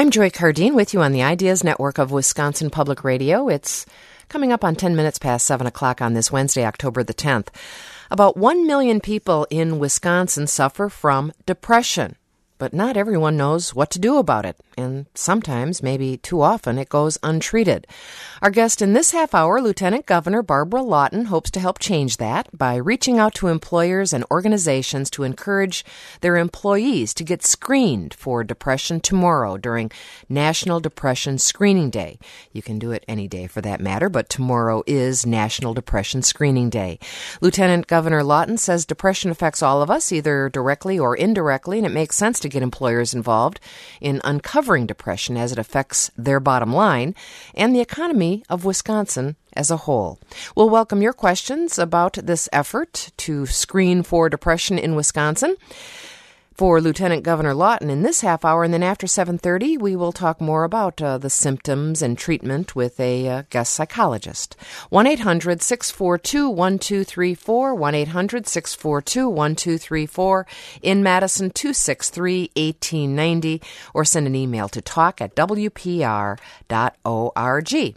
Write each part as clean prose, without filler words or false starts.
I'm Joy Cardine with you on the Ideas Network of Wisconsin Public Radio. It's coming up on 10 minutes past 7 o'clock on this Wednesday, October the 10th. About 1 million people in Wisconsin suffer from depression, but not everyone knows what to do about it, and sometimes, maybe too often, it goes untreated. Our guest in this half hour, Lieutenant Governor Barbara Lawton, hopes to help change that by reaching out to employers and organizations to encourage their employees to get screened for depression tomorrow during National Depression Screening Day. You can do it any day for that matter, but tomorrow is National Depression Screening Day. Lieutenant Governor Lawton says depression affects all of us, either directly or indirectly, and it makes sense to get employers involved in uncovering depression as it affects their bottom line and the economy of Wisconsin as a whole. We'll welcome your questions about this effort to screen for depression in Wisconsin for Lieutenant Governor Lawton in this half hour, and then after 7:30, we will talk more about the symptoms and treatment with a guest psychologist. 1-800-642-1234, 1-800-642-1234, in Madison 263-1890, or send an email to talk@wpr.org.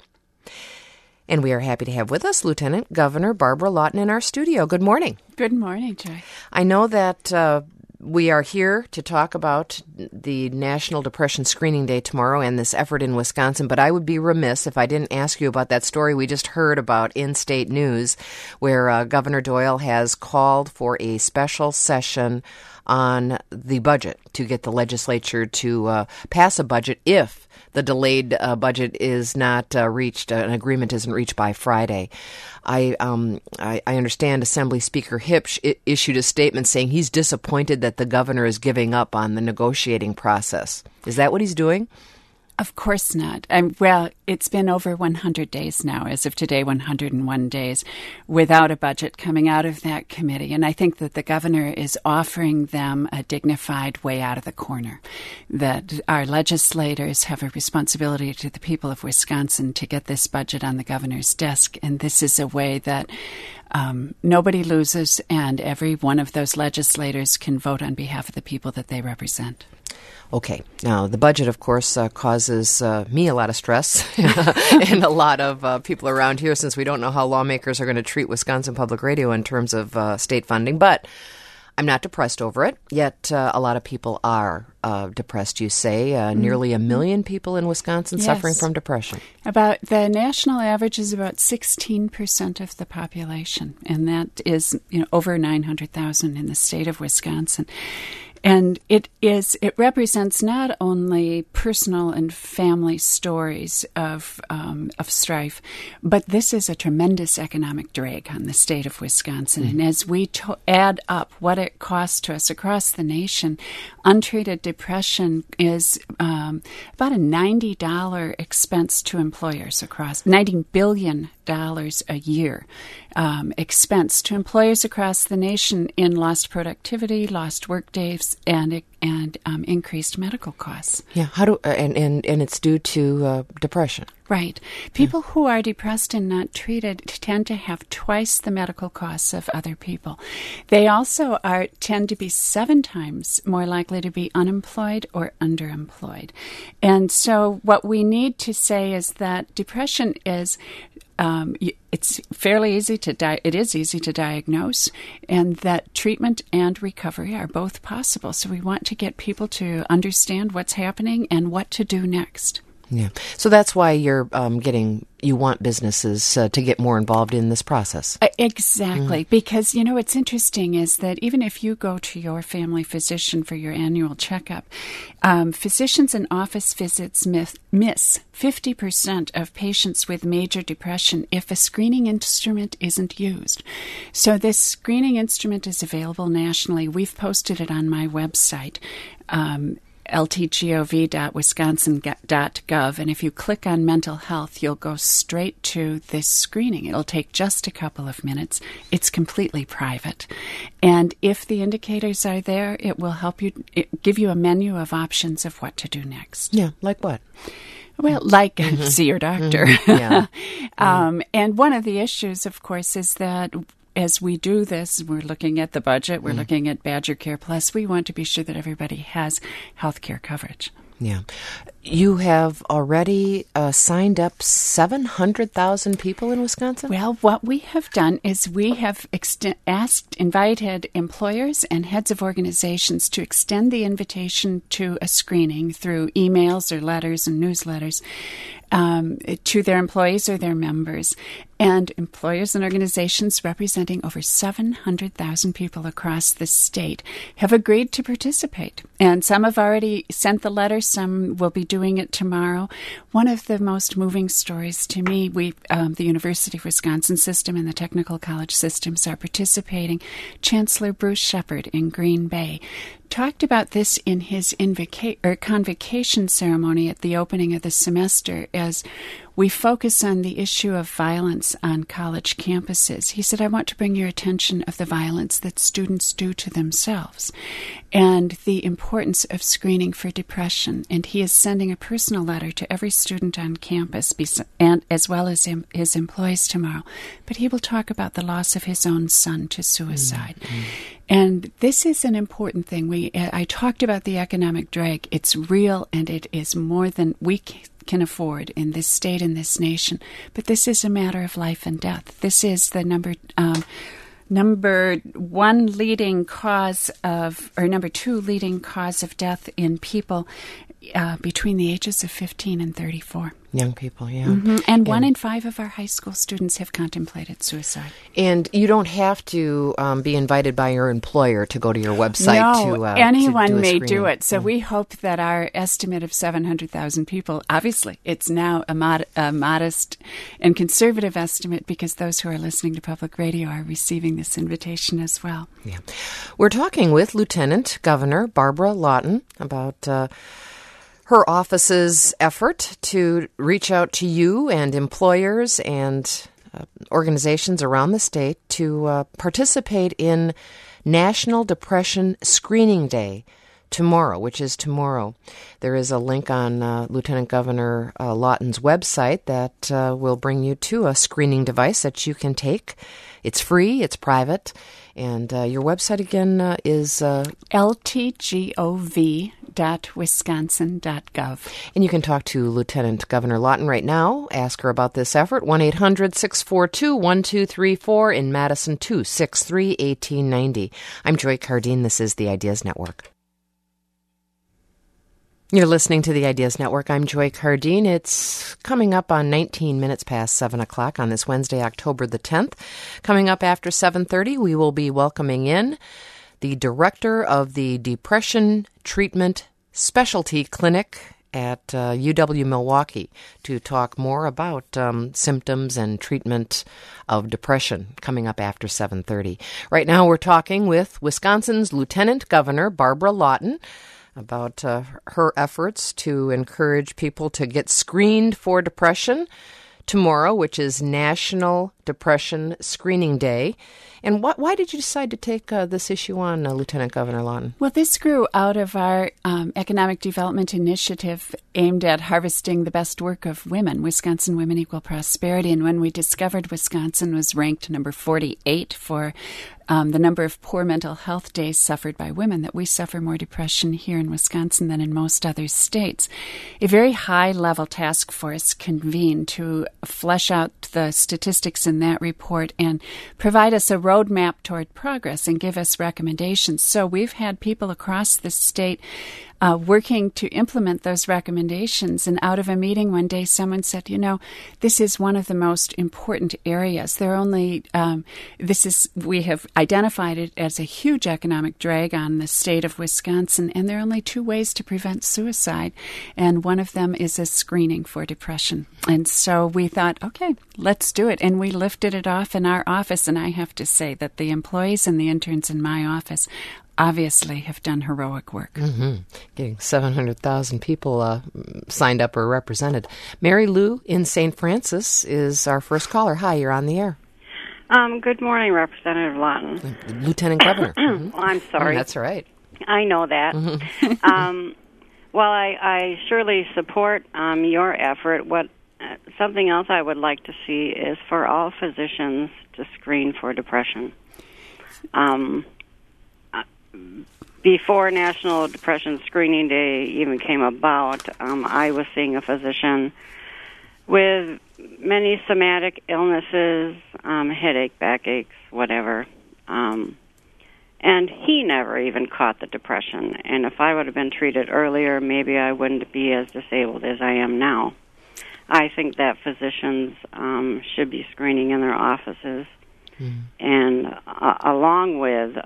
And we are happy to have with us Lieutenant Governor Barbara Lawton in our studio. Good morning. Good morning, Joy. I know that we are here to talk about the National Depression Screening Day tomorrow and this effort in Wisconsin, but I would be remiss if I didn't ask you about that story we just heard about in state news, where Governor Doyle has called for a special session on the budget to get the legislature to pass a budget if the delayed budget is not reached, an agreement isn't reached by Friday. I understand Assembly Speaker Hipsch issued a statement saying he's disappointed that the governor is giving up on the negotiating process. Is that what he's doing? Of course not. Well, it's been over 100 days now, as of today, 101 days, without a budget coming out of that committee. And I think that the governor is offering them a dignified way out of the corner, that our legislators have a responsibility to the people of Wisconsin to get this budget on the governor's desk. And this is a way that nobody loses, and every one of those legislators can vote on behalf of the people that they represent. Okay. Now, the budget, of course, causes me a lot of stress and a lot of people around here, since we don't know how lawmakers are going to treat Wisconsin Public Radio in terms of state funding. But I'm not depressed over it, yet a lot of people are depressed, you say. Nearly 1 million people in Wisconsin suffering from depression. About the national average is about 16% of the population, and that is over 900,000 in the state of Wisconsin. And it represents not only personal and family stories of strife, but this is a tremendous economic drag on the state of Wisconsin. And as we add up what it costs to us across the nation, untreated depression is about a $90 expense to employers across $90 billion a year expense to employers across the nation in lost productivity, lost work days, and increased medical costs. Yeah, and it's due to depression. Right. People who are depressed and not treated tend to have twice the medical costs of other people. They also tend to be 7 times more likely to be unemployed or underemployed. And so what we need to say is that depression is it's fairly easy to it is easy to diagnose, and that treatment and recovery are both possible. So we want to get people to understand what's happening and what to do next. Yeah. So that's why you want businesses to get more involved in this process. Exactly. Because, what's interesting is that even if you go to your family physician for your annual checkup, physicians and office visits miss 50% of patients with major depression if a screening instrument isn't used. So this screening instrument is available nationally. We've posted it on my website. ltgov.wisconsin.gov, and if you click on mental health, you'll go straight to this screening. It'll take just a couple of minutes. It's completely private. And if the indicators are there, it will help you give you a menu of options of what to do next. Yeah, like what? Well, like see your doctor. Yeah. And one of the issues, of course, is that as we do this, we're looking at the budget, we're looking at Badger Care Plus, we want to be sure that everybody has health care coverage. Yeah. You have already signed up 700,000 people in Wisconsin? Well, what we have done is we have invited employers and heads of organizations to extend the invitation to a screening through emails or letters and newsletters to their employees or their members. And employers and organizations representing over 700,000 people across the state have agreed to participate. And some have already sent the letter, some will be doing it tomorrow. One of the most moving stories to me, the University of Wisconsin system and the technical college systems are participating. Chancellor Bruce Shepard in Green Bay talked about this in his convocation ceremony at the opening of the semester as we focus on the issue of violence on college campuses. He said, I want to bring your attention of the violence that students do to themselves and the importance of screening for depression. And he is sending a personal letter to every student on campus and as well as his employees tomorrow. But he will talk about the loss of his own son to suicide. Mm-hmm. And this is an important thing. I talked about the economic drag. It's real, and it is more than we can afford in this state and this nation. But this is a matter of life and death. This is the number two leading cause of death in people between the ages of 15 and 34. Young people, yeah. Mm-hmm. And 1 in 5 of our high school students have contemplated suicide. And you don't have to be invited by your employer to go to your website No, anyone may do it. So we hope that our estimate of 700,000 people, obviously, it's now a modest and conservative estimate because those who are listening to public radio are receiving this invitation as well. Yeah. We're talking with Lieutenant Governor Barbara Lawton about her office's effort to reach out to you and employers and organizations around the state to participate in National Depression Screening Day tomorrow, which is tomorrow. There is a link on Lieutenant Governor Lawton's website that will bring you to a screening device that you can take. It's free, it's private, and your website again is ltgov.wisconsin.gov. And you can talk to Lieutenant Governor Lawton right now. Ask her about this effort. 1-800-642-1234 in Madison, 263-1890. I'm Joy Cardine. This is the Ideas Network. You're listening to the Ideas Network. I'm Joy Cardine. It's coming up on 19 minutes past 7 o'clock on this Wednesday, October the 10th. Coming up after 7:30, we will be welcoming in the director of the Depression Treatment Specialty Clinic at UW-Milwaukee to talk more about symptoms and treatment of depression coming up after 7:30. Right now we're talking with Wisconsin's Lieutenant Governor Barbara Lawton about her efforts to encourage people to get screened for depression tomorrow, which is National Depression Screening Day. And why did you decide to take this issue on, Lieutenant Governor Lawton? Well, this grew out of our economic development initiative aimed at harvesting the best work of women, Wisconsin Women Equal Prosperity. And when we discovered Wisconsin was ranked number 48 for the number of poor mental health days suffered by women, that we suffer more depression here in Wisconsin than in most other states. A very high-level task force convened to flesh out the statistics in that report and provide us a roadmap toward progress and give us recommendations. So we've had people across the state working to implement those recommendations. And out of a meeting one day, someone said, this is one of the most important areas. We have identified it as a huge economic drag on the state of Wisconsin, and there are only 2 ways to prevent suicide, and one of them is a screening for depression. And so we thought, okay, let's do it. And we lifted it off in our office, and I have to say that the employees and the interns in my office obviously have done heroic work. Mm-hmm. Getting 700,000 people signed up or represented. Mary Lou in St. Francis is our first caller. Hi, you're on the air. Good morning, Representative Lawton. Lieutenant Governor. Mm-hmm. Well, I'm sorry. That's all right. I know that. Mm-hmm. Well, I surely support your effort. Something else I would like to see is for all physicians to screen for depression. before National Depression Screening Day even came about, I was seeing a physician with many somatic illnesses, headache, backaches, whatever. And he never even caught the depression. And if I would have been treated earlier, maybe I wouldn't be as disabled as I am now. I think that physicians should be screening in their offices. And along with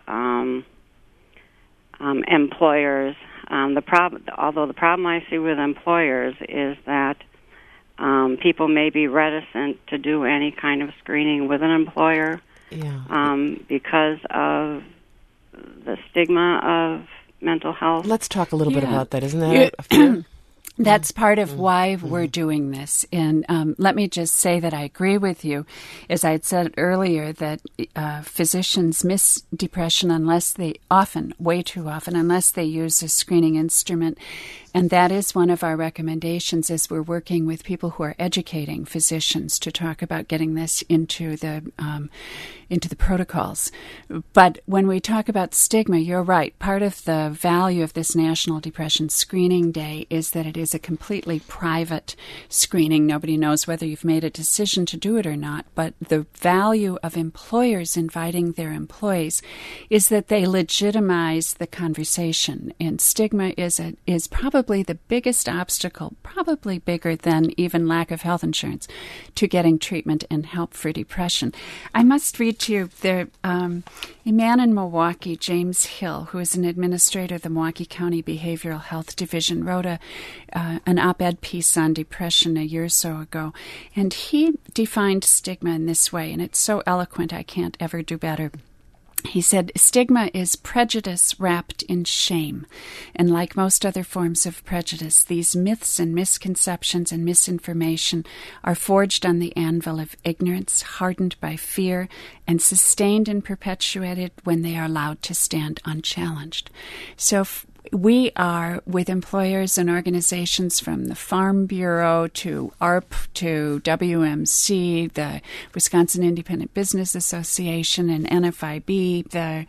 employers, although the problem I see with employers is that people may be reticent to do any kind of screening with an employer because of the stigma of mental health. Let's talk a little bit about that. Isn't that a fear? That's part of why we're doing this. And let me just say that I agree with you. As I had said earlier, that physicians miss depression way too often, unless they use a screening instrument. And that is one of our recommendations as we're working with people who are educating physicians to talk about getting this into the protocols. But when we talk about stigma, you're right. Part of the value of this National Depression Screening Day is that it is a completely private screening. Nobody knows whether you've made a decision to do it or not. But the value of employers inviting their employees is that they legitimize the conversation. And stigma is probably the biggest obstacle, probably bigger than even lack of health insurance, to getting treatment and help for depression. I must read to you a man in Milwaukee, James Hill, who is an administrator of the Milwaukee County Behavioral Health Division, wrote an op-ed piece on depression a year or so ago, and he defined stigma in this way, and it's so eloquent I can't ever do better. He said, stigma is prejudice wrapped in shame. And like most other forms of prejudice, these myths and misconceptions and misinformation are forged on the anvil of ignorance, hardened by fear, and sustained and perpetuated when they are allowed to stand unchallenged. So we are, with employers and organizations from the Farm Bureau to ARP to WMC, the Wisconsin Independent Business Association, and NFIB, the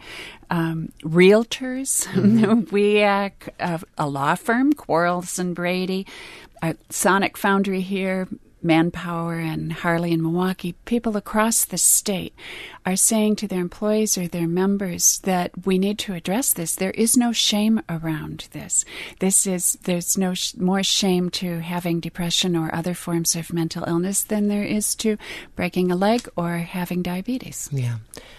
realtors. We a law firm, Quarles and Brady, Sonic Foundry here, Manpower and Harley and Milwaukee, people across the state are saying to their employees or their members that we need to address this. There is no shame around this. There's no more shame to having depression or other forms of mental illness than there is to breaking a leg or having diabetes. Yeah.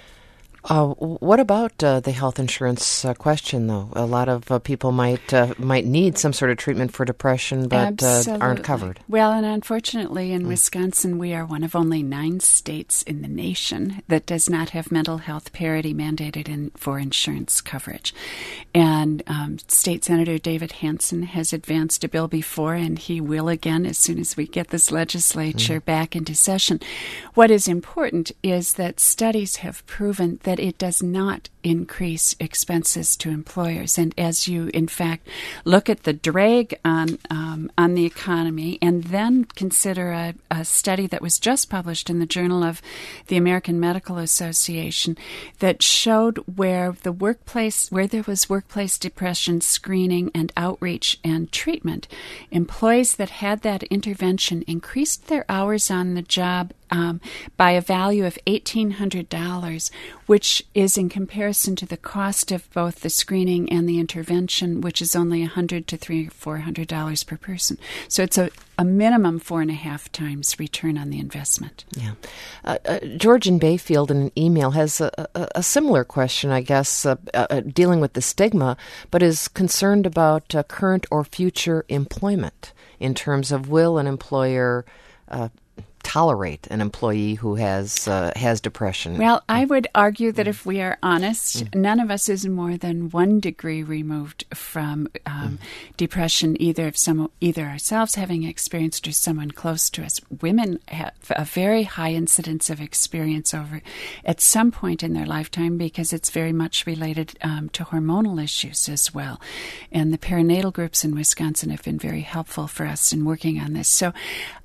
What about the health insurance question, though? A lot of people might need some sort of treatment for depression, but aren't covered. Well, and unfortunately, in Wisconsin, we are one of only 9 states in the nation that does not have mental health parity mandated for insurance coverage. And State Senator David Hansen has advanced a bill before, and he will again as soon as we get this legislature back into session. What is important is that studies have proven that it does not increase expenses to employers. And as you, in fact, look at the drag on the economy and then consider a study that was just published in the Journal of the American Medical Association that showed where there was workplace depression screening and outreach and treatment, employees that had that intervention increased their hours on the job by a value of $1,800, which is in comparison to the cost of both the screening and the intervention, which is only $100 to $300 or $400 per person. So it's a minimum 4.5 times return on the investment. Yeah. George in Bayfield in an email has a similar question, I guess, dealing with the stigma, but is concerned about current or future employment in terms of will an employer tolerate an employee who has depression? Well, I would argue that if we are honest, none of us is more than 1 degree removed from depression, either ourselves having experienced or someone close to us. Women have a very high incidence of experience at some point in their lifetime because it's very much related to hormonal issues as well. And the perinatal groups in Wisconsin have been very helpful for us in working on this. So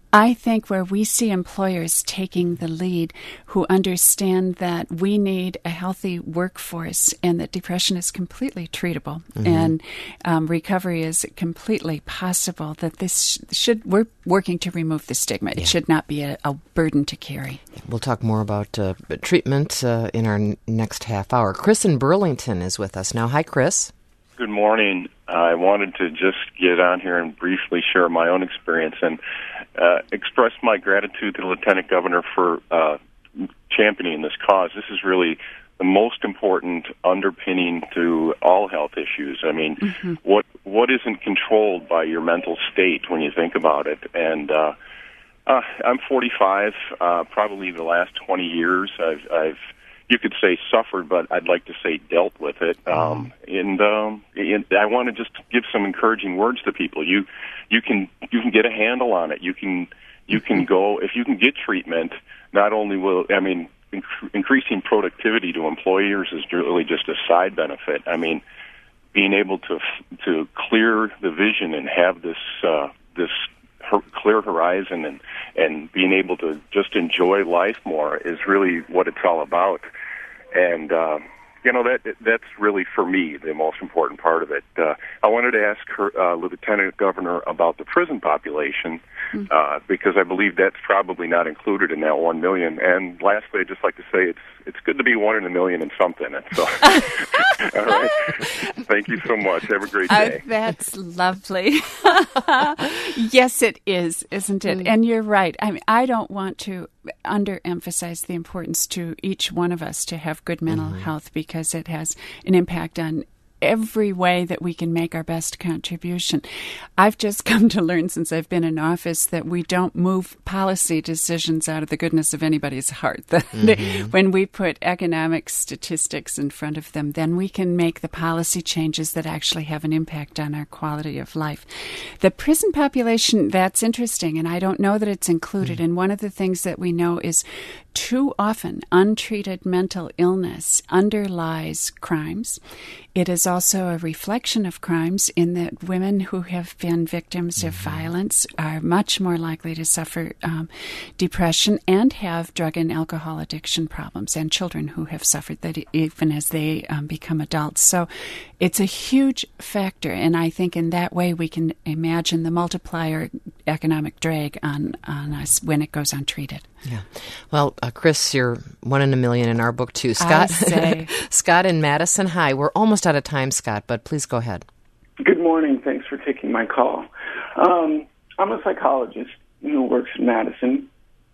I think where we see employers taking the lead who understand that we need a healthy workforce and that depression is completely treatable and recovery is completely possible, that we're working to remove the stigma. It should not be a burden to carry. We'll talk more about treatment in our next half hour. Chris in Burlington is with us now. Hi, Chris. Good morning. I wanted to just get on here and briefly share my own experience and express my gratitude to the Lieutenant Governor for championing this cause. This is really the most important underpinning to all health issues. I mean, what isn't controlled by your mental state when you think about it? And I'm 45. Probably the last 20 years, I've you could say suffered, but I'd like to say dealt with it. And I want to just give some encouraging words to people. You can get a handle on it. You can go, if you can get treatment. Not only will increasing productivity to employers is really just a side benefit. I mean, being able to clear the vision and have this clear horizon and being able to just enjoy life more is really what it's all about. And that's really, for me, the most important part of it. I wanted to ask Lieutenant Governor about the prison population because I believe that's probably not included in that 1 million. And lastly, I'd just like to say it's good to be 1 in a million in something. So, all right. Thank you so much. Have a great day. That's lovely. Yes, it is, isn't it? And you're right. I mean, I don't want to underemphasize the importance to each one of us to have good mental health, because it has an impact on every way that we can make our best contribution. I've just come to learn since I've been in office that we don't move policy decisions out of the goodness of anybody's heart. When we put economic statistics in front of them, then we can make the policy changes that actually have an impact on our quality of life. The prison population, that's interesting, and I don't know that it's included. And one of the things that we know is too often untreated mental illness underlies crimes. It is also a reflection of crimes in that women who have been victims of violence are much more likely to suffer depression and have drug and alcohol addiction problems, and children who have suffered that even as they become adults. So it's a huge factor, and I think in that way we can imagine the multiplier economic drag on us when it goes untreated. Yeah. Well, Chris, you're 1 in a million in our book, too. Scott, Scott in Madison. Hi. We're almost out of time, Scott, but please go ahead. Good morning. Thanks for taking my call. I'm a psychologist who works in Madison,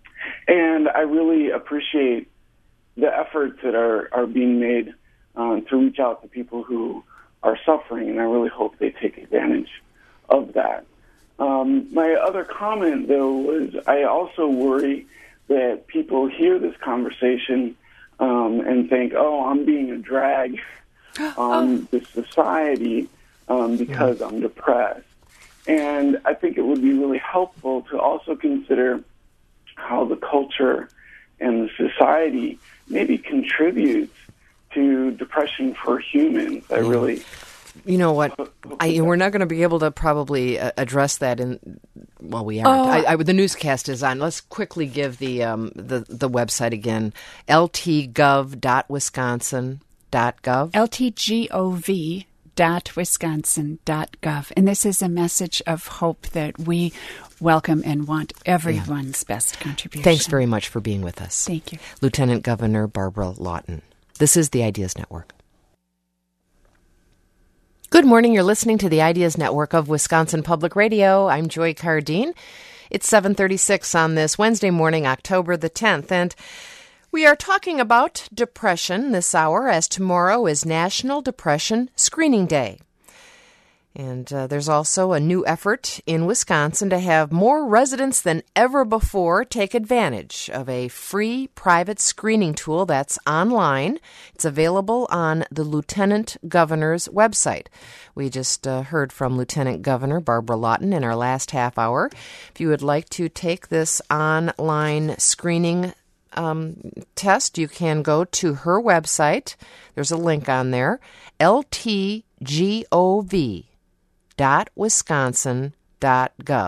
and I really appreciate the efforts that are being made to reach out to people who are suffering, and I really hope they take advantage of that. My other comment, though, was I also worry that people hear this conversation and think, I'm being a drag on this society because I'm depressed. And I think it would be really helpful to also consider how the culture and the society maybe contributes to depression for humans. I really... You know what? We're not going to be able to probably address that we aren't. The newscast is on. Let's quickly give the website again: ltgov.wisconsin.gov. ltgov.wisconsin.gov. And this is a message of hope that we welcome and want everyone's best contribution. Thanks very much for being with us. Thank you. Lieutenant Governor Barbara Lawton. This is the Ideas Network. Good morning. You're listening to the Ideas Network of Wisconsin Public Radio. I'm Joy Cardine. It's 7:36 on this Wednesday morning, October the 10th, and we are talking about depression this hour, as tomorrow is National Depression Screening Day. And there's also a new effort in Wisconsin to have more residents than ever before take advantage of a free private screening tool that's online. It's available on the Lieutenant Governor's website. We just heard from Lieutenant Governor Barbara Lawton in our last half hour. If you would like to take this online screening test, you can go to her website. There's a link on there, ltgov.wisconsin.gov.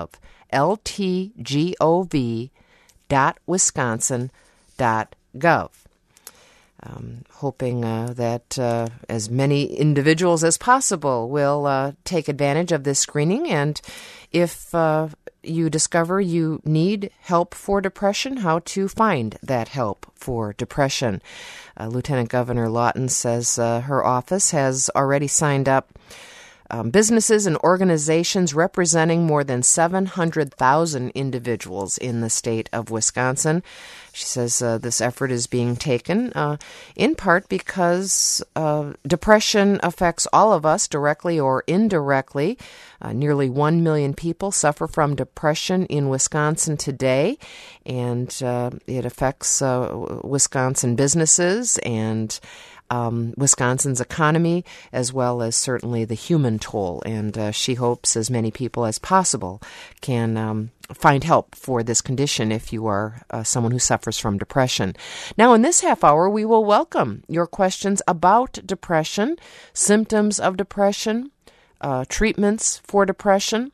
ltgov.wisconsin.gov. Hoping that as many individuals as possible will take advantage of this screening. And if you discover you need help for depression, how to find that help for depression. Lieutenant Governor Lawton says her office has already signed up businesses and organizations representing more than 700,000 individuals in the state of Wisconsin. She says this effort is being taken in part because depression affects all of us directly or indirectly. Nearly 1 million people suffer from depression in Wisconsin today, and it affects Wisconsin businesses and Wisconsin's economy, as well as certainly the human toll. And she hopes as many people as possible can find help for this condition if you are someone who suffers from depression. Now, in this half hour, we will welcome your questions about depression, symptoms of depression, treatments for depression.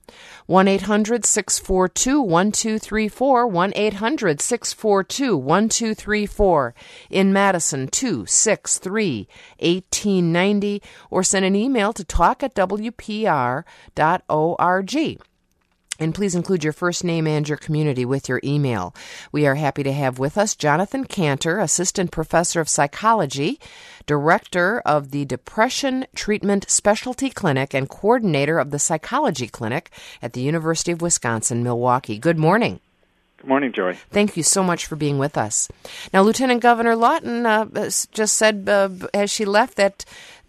1-800-642-1234, 1-800-642-1234. In Madison, 263-1890, or send an email to talk@wpr.org. And please include your first name and your community with your email. We are happy to have with us Jonathan Cantor, Assistant Professor of Psychology, Director of the Depression Treatment Specialty Clinic, and Coordinator of the Psychology Clinic at the University of Wisconsin-Milwaukee. Good morning. Good morning, Joy. Thank you so much for being with us. Now, Lieutenant Governor Lawton just said as she left that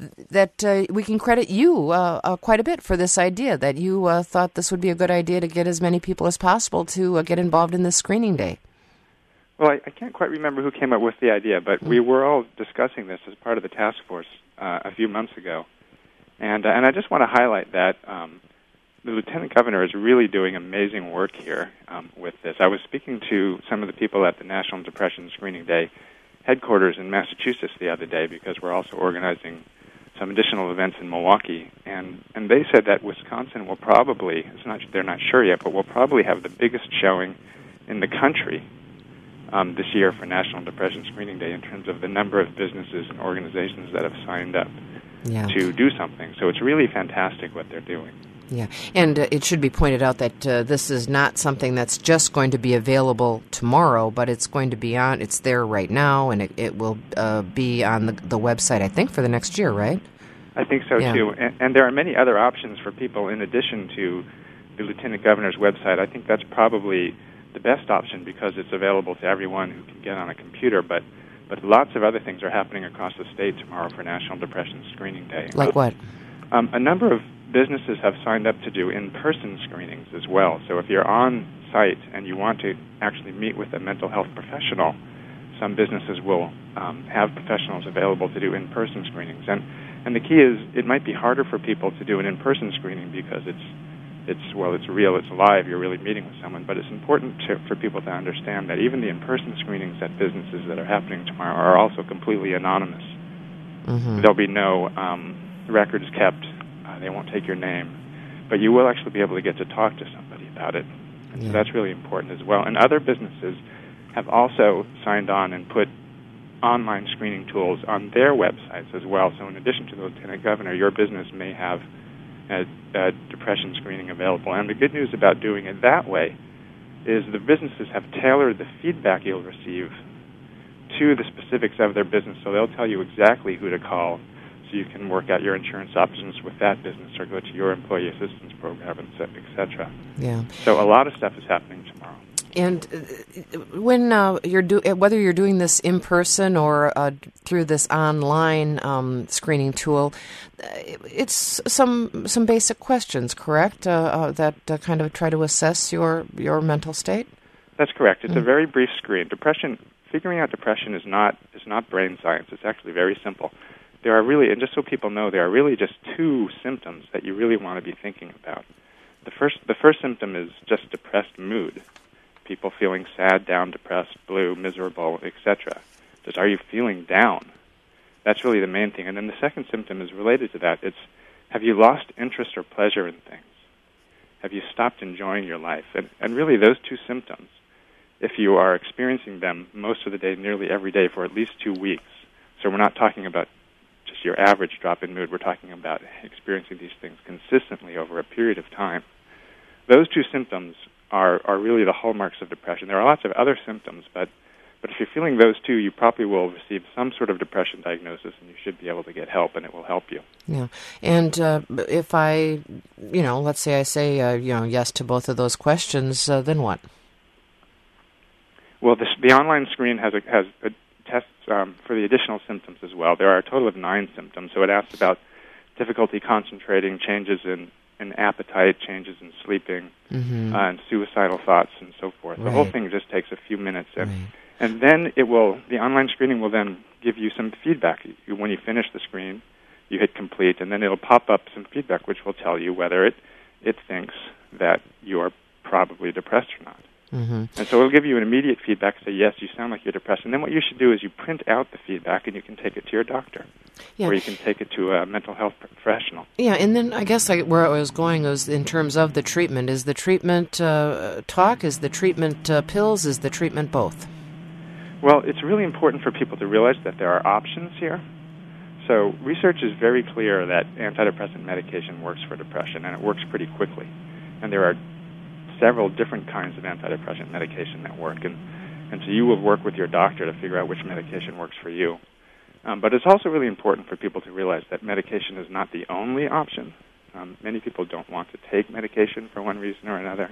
we can credit you quite a bit for this idea, that you thought this would be a good idea to get as many people as possible to get involved in this screening day. Well, I can't quite remember who came up with the idea, but we were all discussing this as part of the task force a few months ago. And I just want to highlight that the Lieutenant Governor is really doing amazing work here with this. I was speaking to some of the people at the National Depression Screening Day headquarters in Massachusetts the other day, because we're also organizing some additional events in Milwaukee, and they said that Wisconsin will probably, they're not sure yet, but will probably have the biggest showing in the country this year for National Depression Screening Day in terms of the number of businesses and organizations that have signed up to do something. So it's really fantastic what they're doing. Yeah, and it should be pointed out that this is not something that's just going to be available tomorrow, but it's going to be it's there right now, and it will be on the website, I think, for the next year, right? I think so, too. And there are many other options for people in addition to the Lieutenant Governor's website. I think that's probably the best option because it's available to everyone who can get on a computer, but lots of other things are happening across the state tomorrow for National Depression Screening Day. Like what? A number of businesses have signed up to do in-person screenings as well. So if you're on site and you want to actually meet with a mental health professional, some businesses will have professionals available to do in-person screenings. And the key is it might be harder for people to do an in-person screening because it's real, it's live, you're really meeting with someone. But it's important for people to understand that even the in-person screenings at businesses that are happening tomorrow are also completely anonymous. Mm-hmm. There'll be no records kept. They won't take your name, but you will actually be able to get to talk to somebody about it. And so that's really important as well. And other businesses have also signed on and put online screening tools on their websites as well. So in addition to the Lieutenant Governor, your business may have a depression screening available. And the good news about doing it that way is the businesses have tailored the feedback you'll receive to the specifics of their business. So they'll tell you exactly who to call, so you can work out your insurance options with that business or go to your employee assistance program, et cetera. Yeah. So a lot of stuff is happening tomorrow. And when whether you're doing this in person or through this online screening tool, it's some basic questions, correct? That kind of try to assess your mental state. That's correct. It's a very brief screen. Figuring out depression is not brain science. It's actually very simple. There are really, and just so people know, there are really just two symptoms that you really want to be thinking about. The first symptom is just depressed mood. People feeling sad, down, depressed, blue, miserable, etc. Just, are you feeling down? That's really the main thing. And then the second symptom is related to that. It's, have you lost interest or pleasure in things? Have you stopped enjoying your life? And really those two symptoms, if you are experiencing them most of the day, nearly every day for at least 2 weeks, so we're not talking about just your average drop in mood, we're talking about experiencing these things consistently over a period of time. Those two symptoms are really the hallmarks of depression. There are lots of other symptoms, but if you're feeling those two, you probably will receive some sort of depression diagnosis, and you should be able to get help, and it will help you. Yeah. And if I, let's say I say, yes to both of those questions, then what? Well, the online screen has tests for the additional symptoms as well. There are a total of 9 symptoms, so it asks about difficulty concentrating, changes in appetite, changes in sleeping, and suicidal thoughts, and so forth. Right. The whole thing just takes a few minutes, and then the online screening will then give you some feedback. When you finish the screen, you hit complete, and then it'll pop up some feedback which will tell you whether it thinks that you are probably depressed or not. And so it'll give you an immediate feedback, say, yes, you sound like you're depressed. And then what you should do is you print out the feedback, and you can take it to your doctor, or you can take it to a mental health professional. Yeah, and then I guess where I was going was in terms of the treatment. Is the treatment talk? Is the treatment pills? Is the treatment both? Well, it's really important for people to realize that there are options here. So research is very clear that antidepressant medication works for depression, and it works pretty quickly. And there are several different kinds of antidepressant medication that work, and so you will work with your doctor to figure out which medication works for you. But it's also really important for people to realize that medication is not the only option. Many people don't want to take medication for one reason or another.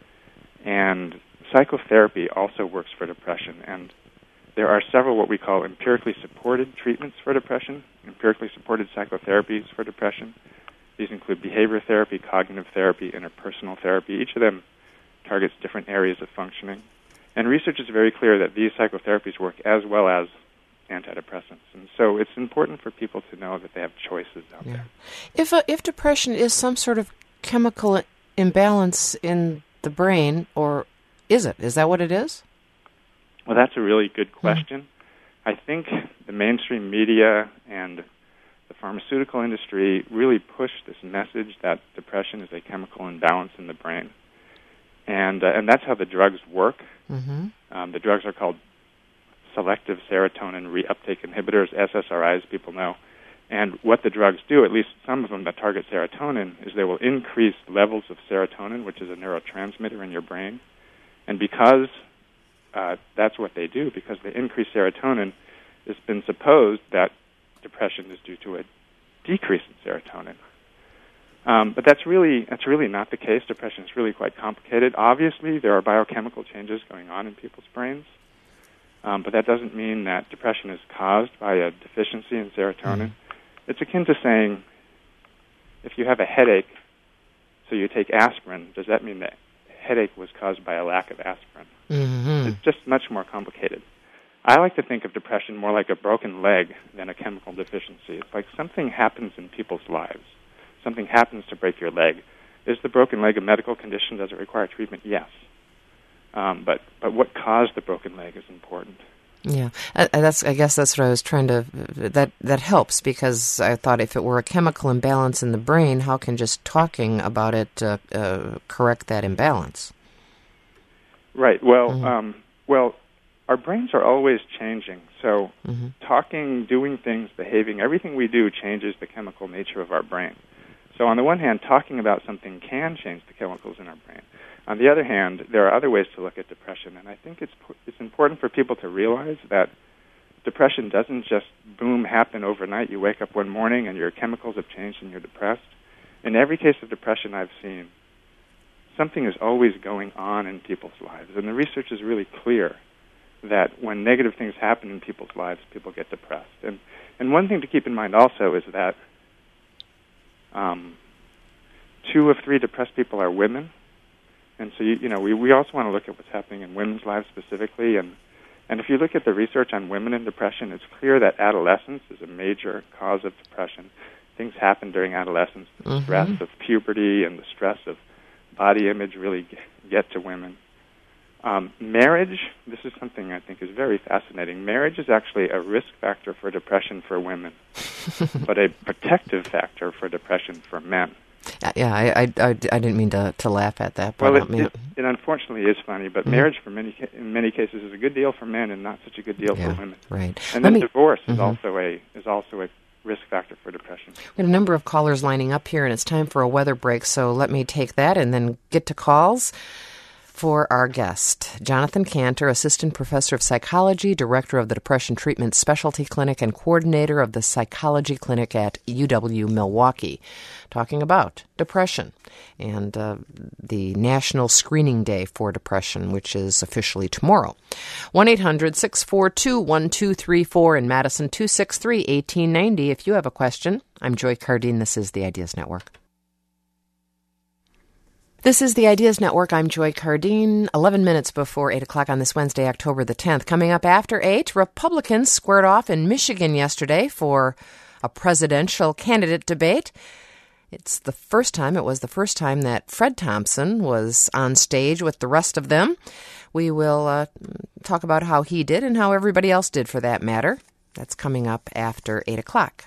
And psychotherapy also works for depression, and there are several what we call empirically supported treatments for depression, empirically supported psychotherapies for depression. These include behavior therapy, cognitive therapy, interpersonal therapy. Each of them targets different areas of functioning. And research is very clear that these psychotherapies work as well as antidepressants. And so it's important for people to know that they have choices out there. If depression is some sort of chemical imbalance in the brain, or is it? Is that what it is? Well, that's a really good question. I think the mainstream media and the pharmaceutical industry really push this message that depression is a chemical imbalance in the brain. And that's how the drugs work. The drugs are called selective serotonin reuptake inhibitors, SSRIs, people know. And what the drugs do, at least some of them that target serotonin, is they will increase levels of serotonin, which is a neurotransmitter in your brain. And because that's what they do, because they increase serotonin, it's been supposed that depression is due to a decrease in serotonin. But that's really not the case. Depression is really quite complicated. Obviously, there are biochemical changes going on in people's brains, but that doesn't mean that depression is caused by a deficiency in serotonin. It's akin to saying, if you have a headache, so you take aspirin, does that mean that headache was caused by a lack of aspirin? It's just much more complicated. I like to think of depression more like a broken leg than a chemical deficiency. It's like something happens in people's lives. Something happens to break your leg. Is the broken leg a medical condition? Does it require treatment? Yes. But what caused the broken leg is important. Yeah, I guess that's what I was trying to. That helps, because I thought if it were a chemical imbalance in the brain, how can just talking about it correct that imbalance? Right. Well, our brains are always changing. So talking, doing things, behaving, everything we do changes the chemical nature of our brain. So on the one hand, talking about something can change the chemicals in our brain. On the other hand, there are other ways to look at depression, and I think it's important for people to realize that depression doesn't just, boom, happen overnight. You wake up one morning and your chemicals have changed and you're depressed. In every case of depression I've seen, something is always going on in people's lives, and the research is really clear that when negative things happen in people's lives, people get depressed. And one thing to keep in mind also is that 2 of 3 depressed people are women. And so, we also want to look at what's happening in women's lives specifically. And if you look at the research on women and depression, it's clear that adolescence is a major cause of depression. Things happen during adolescence. The stress of puberty and the stress of body image really get to women. Marriage, this is something I think is very fascinating. Marriage is actually a risk factor for depression for women, but a protective factor for depression for men. Yeah, I didn't mean to laugh at that. But well, it unfortunately is funny, but marriage in many cases is a good deal for men and not such a good deal for women. Right. And then divorce is also a risk factor for depression. We have a number of callers lining up here, and it's time for a weather break, so let me take that and then get to calls for our guest, Jonathan Kantor, Assistant Professor of Psychology, Director of the Depression Treatment Specialty Clinic, and Coordinator of the Psychology Clinic at UW-Milwaukee, talking about depression and the National Screening Day for Depression, which is officially tomorrow. 1-800-642-1234 in Madison, 263-1890. If you have a question, I'm Joy Cardine. This is the Ideas Network. This is the Ideas Network. I'm Joy Cardine. 11 minutes before 8 o'clock on this Wednesday, October the 10th. Coming up after 8, Republicans squared off in Michigan yesterday for a presidential candidate debate. It was the first time that Fred Thompson was on stage with the rest of them. We will talk about how he did and how everybody else did for that matter. That's coming up after 8 o'clock.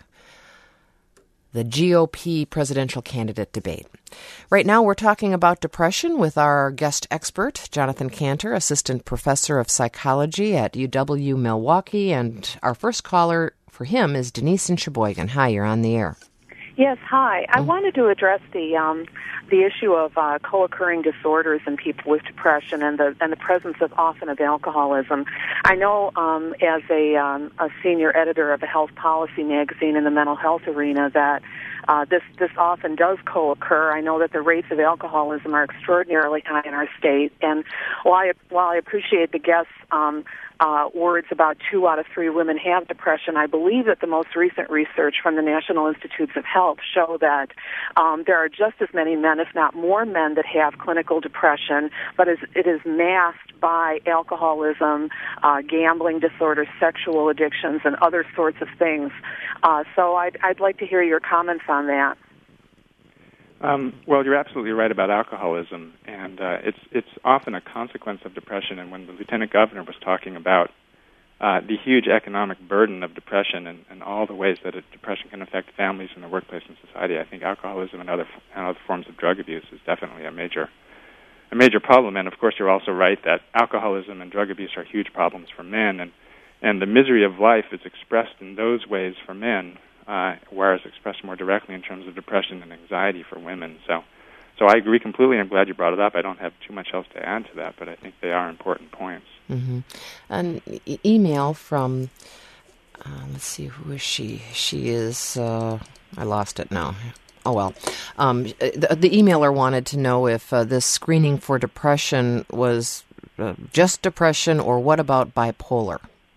The GOP presidential candidate debate. Right now we're talking about depression with our guest expert, Jonathan Kantor, Assistant Professor of Psychology at UW-Milwaukee, and our first caller for him is Denise in Sheboygan. Hi, you're on the air. Yes, hi. I wanted to address the issue of co-occurring disorders in people with depression and the presence of alcoholism. I know as a senior editor of a health policy magazine in the mental health arena that this often does co-occur. I know that the rates of alcoholism are extraordinarily high in our state, and while I appreciate the guests' words about 2 out of 3 women have depression, I believe that the most recent research from the National Institutes of Health show that there are just as many men, if not more men, that have clinical depression, but it is masked by alcoholism, gambling disorders, sexual addictions, and other sorts of things. So I'd like to hear your comments on that. Well, you're absolutely right about alcoholism, and it's often a consequence of depression. And when the lieutenant governor was talking about the huge economic burden of depression and all the ways that depression can affect families and the workplace and society, I think alcoholism and other forms of drug abuse is definitely a major problem. And of course, you're also right that alcoholism and drug abuse are huge problems for men, and the misery of life is expressed in those ways for men, whereas expressed more directly in terms of depression and anxiety for women. So I agree completely. I'm glad you brought it up. I don't have too much else to add to that, but I think they are important points. Mm-hmm. An email from, let's see, who is she? She is, I lost it now. Oh, well. The emailer wanted to know if this screening for depression was just depression, or what about bipolar?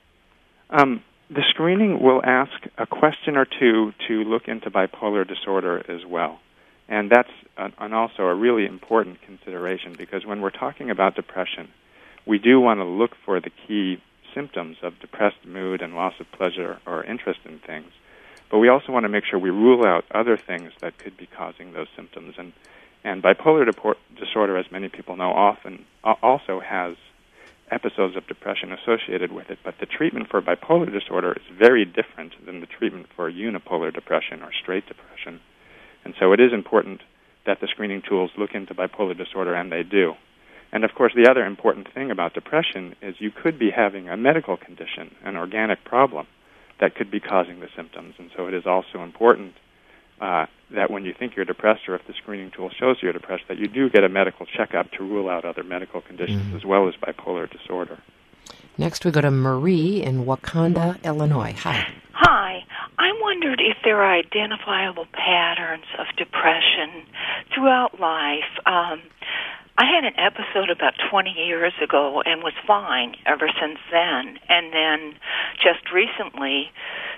The screening will ask a question or two to look into bipolar disorder as well. And that's also a really important consideration, because when we're talking about depression, we do want to look for the key symptoms of depressed mood and loss of pleasure or interest in things. But we also want to make sure we rule out other things that could be causing those symptoms. And bipolar disorder, as many people know, often also has episodes of depression associated with it, but the treatment for bipolar disorder is very different than the treatment for unipolar depression or straight depression. And so it is important that the screening tools look into bipolar disorder, and they do. And of course, the other important thing about depression is you could be having a medical condition, an organic problem, that could be causing the symptoms. And so it is also important that when you think you're depressed, or if the screening tool shows you're depressed, that you do get a medical checkup to rule out other medical conditions as well as bipolar disorder. Next we go to Marie in Wakanda, Illinois. Hi. Hi. I wondered if there are identifiable patterns of depression throughout life. I had an episode about 20 years ago and was fine ever since then. And then just recently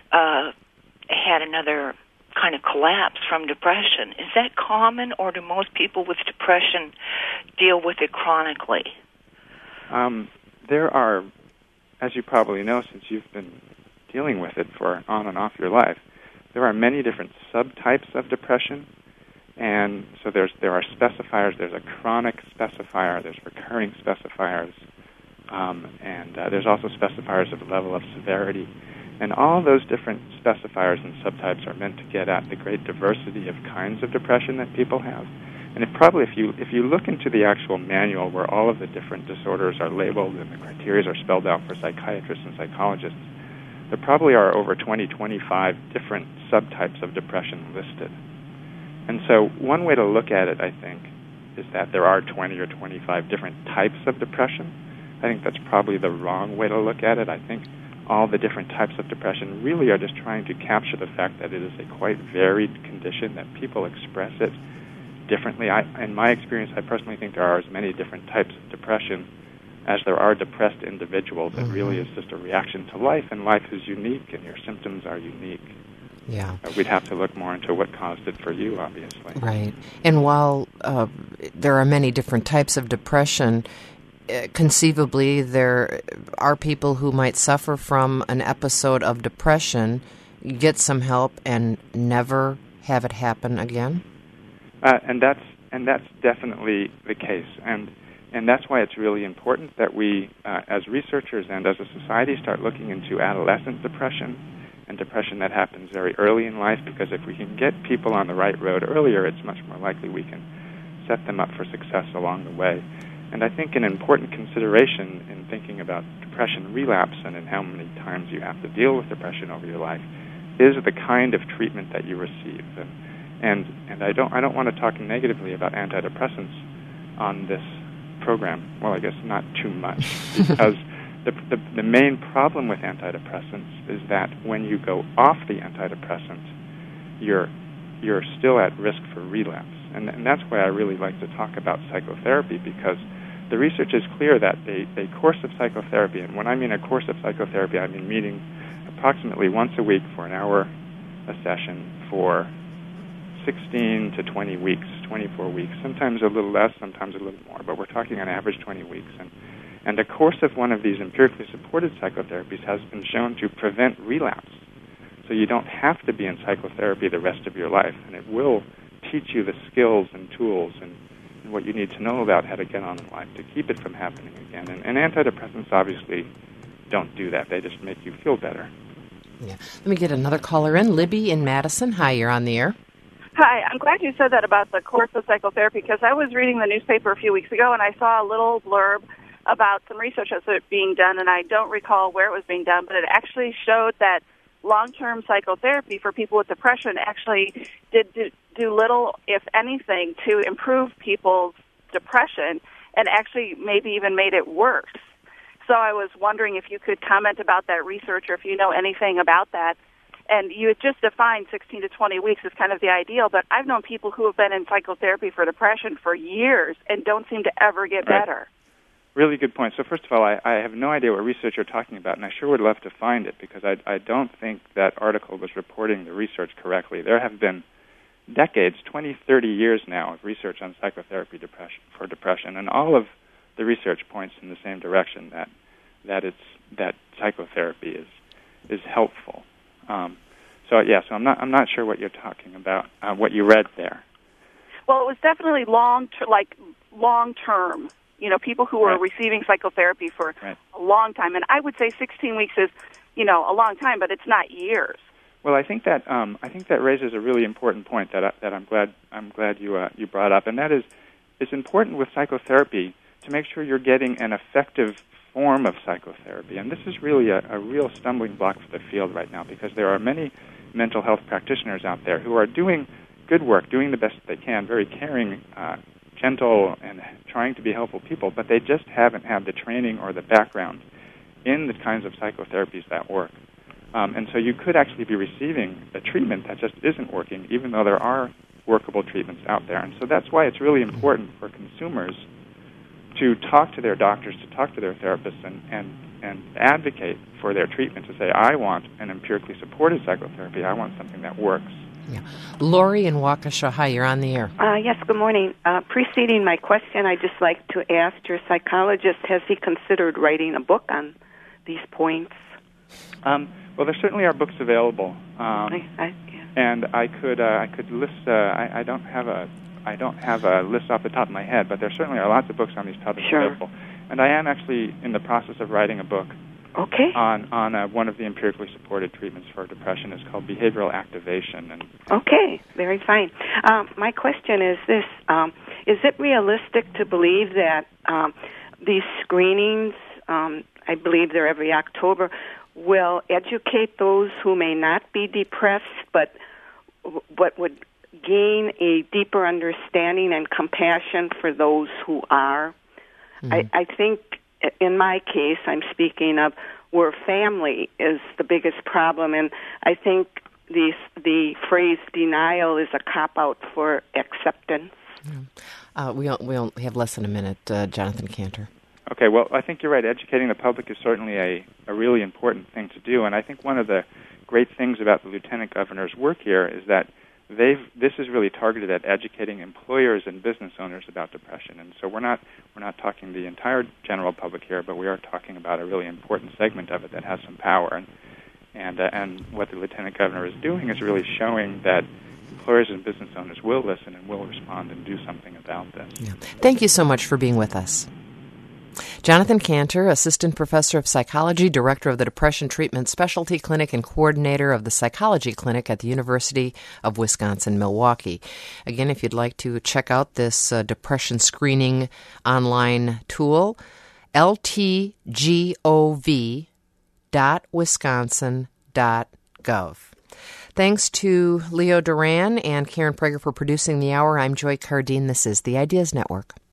had another kind of collapse from depression. Is that common, or do most people with depression deal with it chronically? There are, as you probably know since you've been dealing with it for on and off your life, there are many different subtypes of depression. And so there are specifiers. There's a chronic specifier. There's recurring specifiers. And there's also specifiers of level of severity. And all those different specifiers and subtypes are meant to get at the great diversity of kinds of depression that people have. And if you look into the actual manual where all of the different disorders are labeled and the criteria are spelled out for psychiatrists and psychologists, there probably are over 25 different subtypes of depression listed. And so one way to look at it, I think, is that there are 20 or 25 different types of depression. I think that's probably the wrong way to look at it. I think all the different types of depression really are just trying to capture the fact that it is a quite varied condition, that people express it differently. In my experience, I personally think there are as many different types of depression as there are depressed individuals. It really is just a reaction to life, and life is unique, and your symptoms are unique. Yeah. We'd have to look more into what caused it for you, obviously. Right. And while there are many different types of depression, conceivably there are people who might suffer from an episode of depression, get some help, and never have it happen again? And that's definitely the case. And that's why it's really important that we, as researchers and as a society, start looking into adolescent depression and depression that happens very early in life, because if we can get people on the right road earlier, it's much more likely we can set them up for success along the way. And I think an important consideration in thinking about depression relapse and in how many times you have to deal with depression over your life is the kind of treatment that you receive. And I don't want to talk negatively about antidepressants on this program. Well, I guess not too much, because the main problem with antidepressants is that when you go off the antidepressant, you're still at risk for relapse. And that's why I really like to talk about psychotherapy, because the research is clear that a course of psychotherapy, and when I mean a course of psychotherapy, I mean meeting approximately once a week for an hour a session for 16 to 20 weeks, 24 weeks, sometimes a little less, sometimes a little more, but we're talking on average 20 weeks. And a course of one of these empirically supported psychotherapies has been shown to prevent relapse. So you don't have to be in psychotherapy the rest of your life, and it will teach you the skills and tools and what you need to know about how to get on in life to keep it from happening again. And antidepressants obviously don't do that. They just make you feel better. Yeah. Let me get another caller in. Libby in Madison. Hi, you're on the air. Hi, I'm glad you said that about the course of psychotherapy, because I was reading the newspaper a few weeks ago and I saw a little blurb about some research that's being done, and I don't recall where it was being done, but it actually showed that long-term psychotherapy for people with depression actually did do little, if anything, to improve people's depression, and actually maybe even made it worse. So I was wondering if you could comment about that research, or if you know anything about that. And you had just defined 16 to 20 weeks as kind of the ideal, but I've known people who have been in psychotherapy for depression for years and don't seem to ever get better. Really good point. So first of all, I have no idea what research you're talking about, and I sure would love to find it, because I don't think that article was reporting the research correctly. There have been decades, 20, 30 years now, of research on psychotherapy for depression, and all of the research points in the same direction, that psychotherapy is helpful. So I'm not sure what you're talking about, what you read there. Well, it was definitely long term. You know, people who were receiving psychotherapy for a long time, and I would say 16 weeks is, a long time, but it's not years. Well, I think that raises a really important point that I'm glad you brought up, and that is, it's important with psychotherapy to make sure you're getting an effective form of psychotherapy. And this is really a real stumbling block for the field right now, because there are many mental health practitioners out there who are doing good work, doing the best they can, very caring, gentle, and trying to be helpful people, but they just haven't had the training or the background in the kinds of psychotherapies that work. And so you could actually be receiving a treatment that just isn't working, even though there are workable treatments out there. And so that's why it's really important for consumers to talk to their doctors, to talk to their therapists, and advocate for their treatment, to say, I want an empirically supported psychotherapy. I want something that works. Yeah. Lori in Waukesha, hi, you're on the air. Yes, good morning. Preceding my question, I'd just like to ask your psychologist, has he considered writing a book on these points? Well, there certainly are books available, and I could list. I don't have a list off the top of my head, but there certainly are lots of books on these topics available. And I am actually in the process of writing a book Okay. On one of the empirically supported treatments for depression is called behavioral activation. And okay, very fine. My question is this: is it realistic to believe that these screenings, I believe they're every October, will educate those who may not be depressed, but would gain a deeper understanding and compassion for those who are? Mm-hmm. I think in my case, I'm speaking of where family is the biggest problem, and I think the phrase denial is a cop-out for acceptance. Yeah. We only have less than a minute, Jonathan Cantor. Okay, well, I think you're right. Educating the public is certainly a really important thing to do, and I think one of the great things about the Lieutenant Governor's work here is that this is really targeted at educating employers and business owners about depression. And so we're not talking the entire general public here, but we are talking about a really important segment of it that has some power. And what the Lieutenant Governor is doing is really showing that employers and business owners will listen and will respond and do something about this. Yeah. Thank you so much for being with us. Jonathan Cantor, Assistant Professor of Psychology, Director of the Depression Treatment Specialty Clinic, and Coordinator of the Psychology Clinic at the University of Wisconsin-Milwaukee. Again, if you'd like to check out this depression screening online tool, ltgov.wisconsin.gov. Thanks to Leo Duran and Karen Prager for producing the hour. I'm Joy Cardine. This is the Ideas Network.